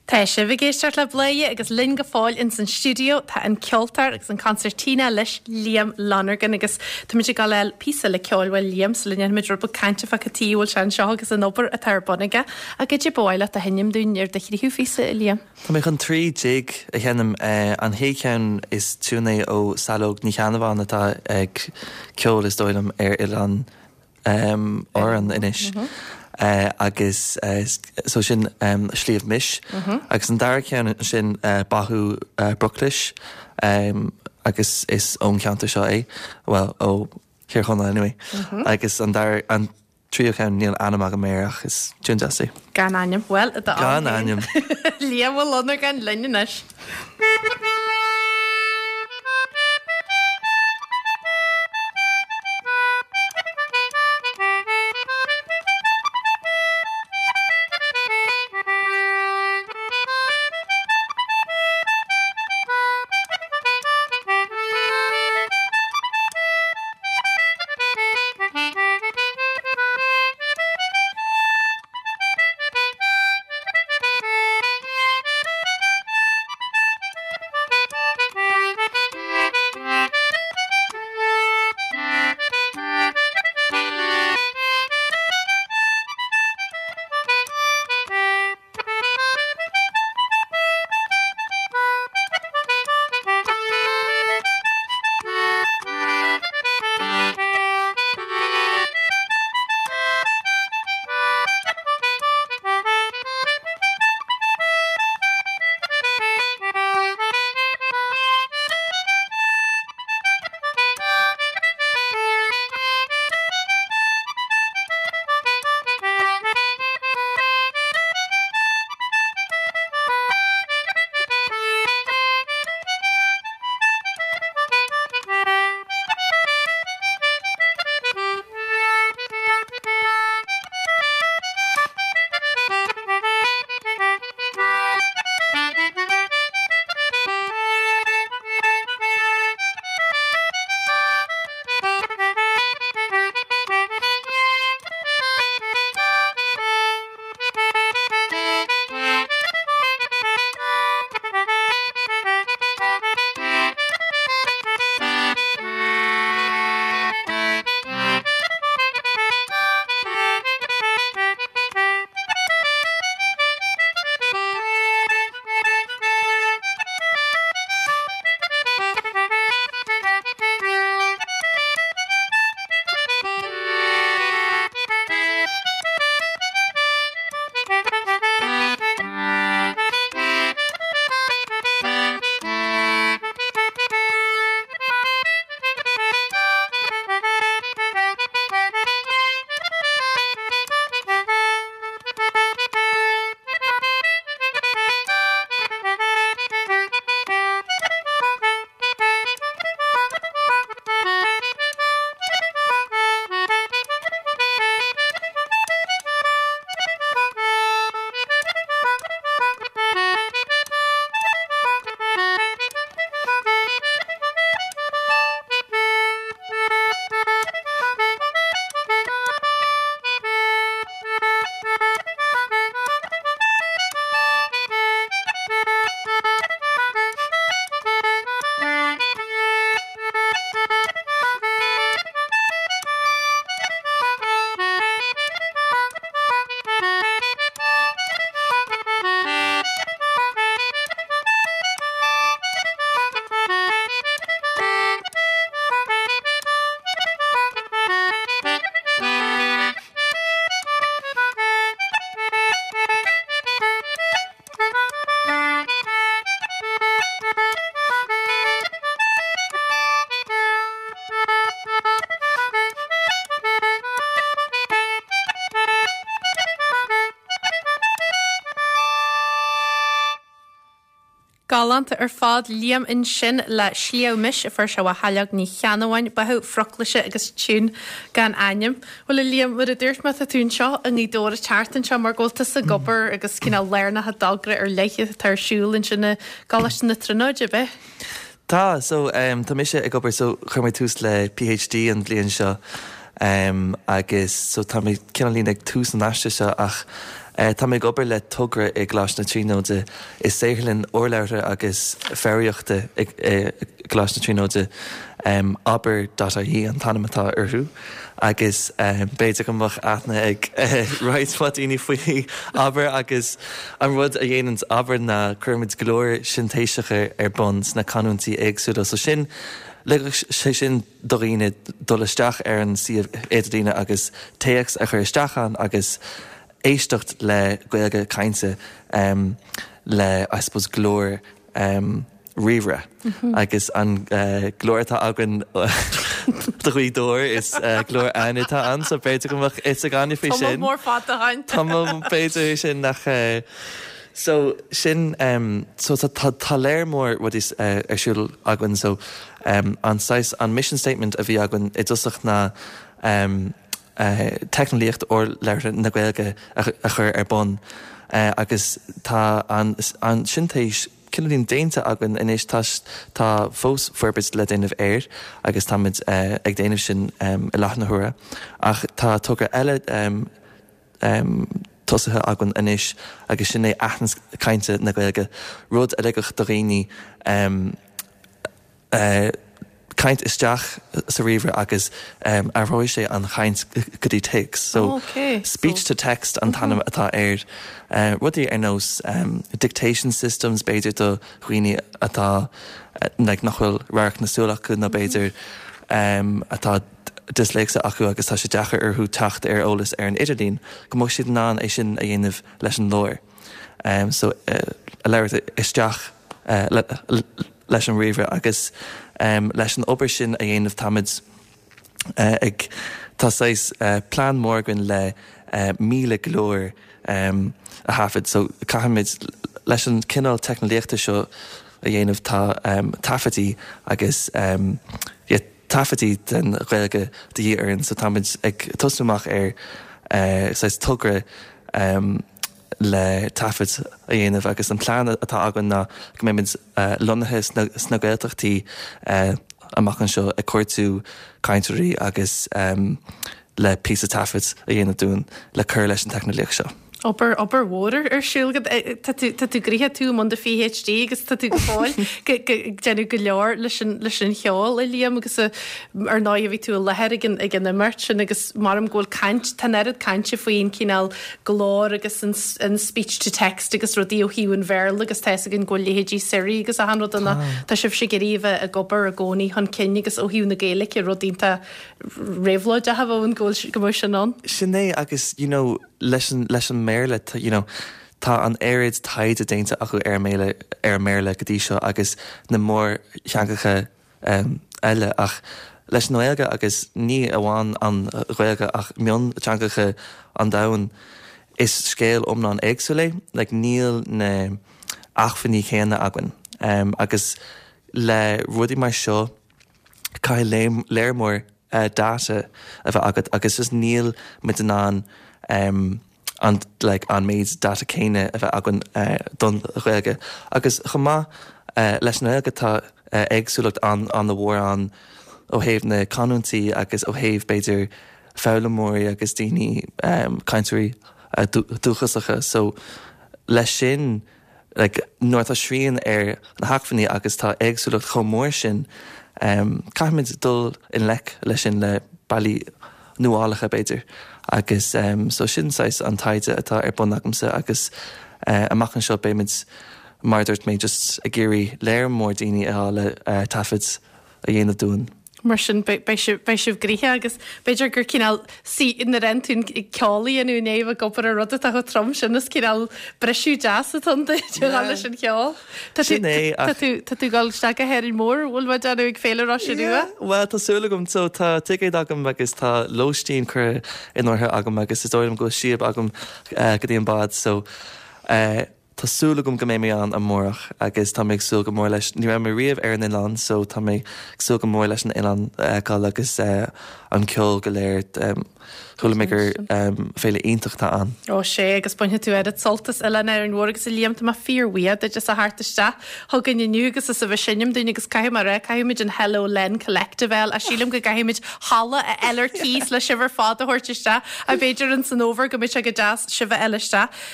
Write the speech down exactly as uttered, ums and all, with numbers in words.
Tá sé bh géisteart le bléie agus linn go fáil in san studio tá an ceoltar agus an concertína leis Liam Lonergan agus tá muidir gal leil písa le ceolhfuil Liam sa linne mid rubba caiinte fa catíhil sean seo agus an obair a tar bonige a go dé báile a henim dúneir de chiú físa Liam. Tá mé chun trí jig a cheanam an héceann is túna ó salóg ní cheanamháin atá ag ceol is dóilm ar Ilan áran inis. Uh, agus uh, so sin um, slíomh mis mm-hmm. agus an dar cean sin uh, bathú uh, Brooklish um, agus is ón ceanta seo é well ó chéir chuna anyway mm-hmm. agus an dar an trío cean níl anam aga méach is tún deasa. Gan aim well a Gan aim Liam bhfuil Lonergan gan linneis. Galanta ar fád Liam in sin le slíomis a fir se bh haileag ní cheanhain bathe froclaise agus tún gan aim. Bhfuil Liam bud a dúirt me a tún seo a ní dóra teartan seo mar ggóilta sa gobar agus cinna léirna a dagra ar leiche tarsúil in sinna galas na tróide be. Tá, so um, tá mise ag gobar so chuir mé tús le PhD an bblion seo um, agus so tá mé cinna líon ag tús an aiste seo ach Tá mé gobar le tugra i glas na tríóide is séirlinn orleire agus feriochta i glas na tríóide um, aber dat a hí an tanamatá arú agus um, béidir go mach aithna ag uh, ráidfat iní faoi aber agus an rud a dhéanans aber na chumid glóir sintéisecha ar bons na canúntí agsúla so sin le sé sin doíine dolisteach ar an si éidirdaine agus téex a chur isteachán agus éistecht le goilge cainte um, le I suppose glóir um, rire mm-hmm. agus an uh, glóirtá agan do chuí dóir is uh, glóir anitá an so béidir go is a gan fé sin mór fat a haint Tá béidir sin nach uh, so sin um, so tá tá léir mór what is uh, arsúil agan so um, an sais an mission statement a bhí agan i dusach na um, uh, technolíocht or leir na gailge a, a chur ar bon uh, agus tá an, an sintéis cinlín déinte agan inis tá fós forbid le déanamh air agus táid uh, ag déanamh sin um, i lethnathuaire ach tá tugur eile um, um, tosathe agan inis agus sin é aithnas cainte na gailge rud a leigech do réí um, uh, Kaint isteach sa river agus um, a roi sé an chaint gotí text. So oh, okay. speech so, to text an tanam mm-hmm. atá air. Uh, rudí ar nós um, dictation systems beidir do chuoine atá uh, like, nachhfuil rarach na súlach chu na beidir um, atá dyslexa acu agus tá sé dechar ar thu tacht ar ólas ar an idirdín. Go mó siad ná é sin a dhéanamh leis an lóir. Um, so uh, a leir isteach uh, le, le, leis an river agus Um, leis an obair sin a dhéanamh tamid uh, ag tá sais uh, plán mórgan le uh, míle glóir um, a hafid so caihamid leis an cinál technolíochta seo a dhéanamh tá um, tafatí agus um, yeah, tafatí den réilge de dhéarann so tamid ag tosúach ar uh, sais tugra um, le tafid a dhéanamh agus an plán atá agan na go mé uh, lonathe sna gailteachtaí uh, amachchan seo a cuairtú cainteoirí agus um, le pí a tafid a dhéanamh dún le chur leis an technolíoch seo. Ober ober water ar siúlgad tá tú gríthe tú man de P H D agus tá tú go fáil déanú go leor leis an cheáil i líam agus ar ná a bhí tú a leheir ag an immert sin agus marm ggóil cant tá nead cante faoin cíál glár agus an speech to text agus rodí ó hiún bhéil agus te gin ggóil léhédí sirí agus a hanrod anna tá sibh sé geríomh a gobar a gcónaí han cinne agus ó hiún na géala i rodínta réhlóid a hafhn ggóil go sin an. Sinné agus you know leis an méle you know tá an éid taide déinte acu ar méle ar méle go dtí seo agus na mór cheangacha um, eile ach leis nóilge agus ní amháin an réilge ach mion teangacha an dain is scéal omná an éagsúlé le like, níl na achfaní chéanna agan um, agus le rudí mar seo cai léirmór uh, data a bheith agad agus is níl mit an an um, an like, an méid data céine a bheith agan uh, don réilge agus chumá uh, leis na réilge tá uh, agsúlacht an an na bhór an ó héamh na canúntaí agus ó héamh beidir fálamóirí agus daoine um, cainteoirí uh, dúchasacha so leis sin like, nuair tá sríonn ar na haachfaní agus tá agsúlacht chomór sin um, caiimiid dul in lec leis sin le bailí nuálacha beidir agus um, so sin sais an taide atá ar bunachmsa agus uh, amachchan seo béimiid mar dúirt mé just a géirí léir mór daoine á le uh, tafid a dhéanamh dún. Mar sin bei sibh gríthe agus beidir gur cinál sí in na rentún i ceálaí anú néomh gopur a rud a chu trom sin is cinál breisiú jazz a tanda tuáile sin ceáil. Tá tú gáiliste a héir mór bhfuil bhaid anú ag féilerá sin nua? Well tásúla gom so tá tuigéid agam agus tá lóistín chur inorthe agam agus is dóirm go siab agam uh, go dtíon bad so uh, Tásúla gom go mé mé an amórach agus tá méid súil go mór leis ní mé riamh ar an Ián so tá méid súil go mór leis an Ián gáil agus an ceol go léir thula mégur féile iontachtá an. Ó sé agus buinthe tú éad soltas eile ar an bhór agus i líamta má fíorhuiad de just a háartaiste thugan nniugus is a bheith sinnim duine agus caiim mar ra caiimiid an Hello Len Collective a sílam go gaiimiid hala a eilir cís le sibhar fád a thuirteiste a bhéidir an san óver go mit a go jazz sibh eileiste